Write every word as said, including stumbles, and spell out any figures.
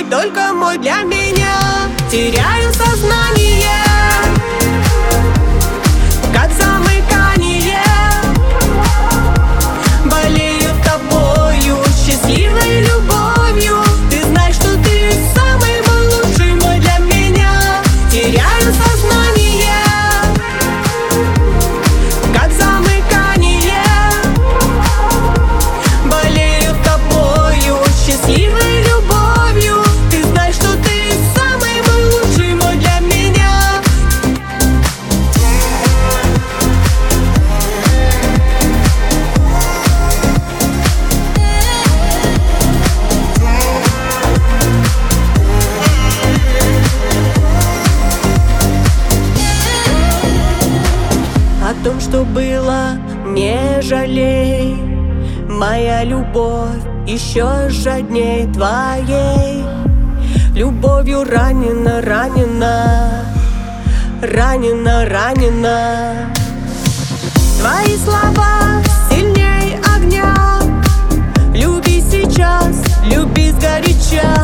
мой, только мой для меня. Теряю сознание, как замыкание. Болею тобою, счастливой любовью. Ты знаешь, что ты самый мой лучший, мой для меня. Теряю сознание, как замыкание. Болею тобою, счастливой любовью. Ты знаешь, что ты самый мой лучший, мой для меня. О том, что было, не жалей. Моя любовь еще жадней твоей. Любовью ранена, ранена, ранена, ранена. Твои слова сильней огня. Люби сейчас, люби сгоряча.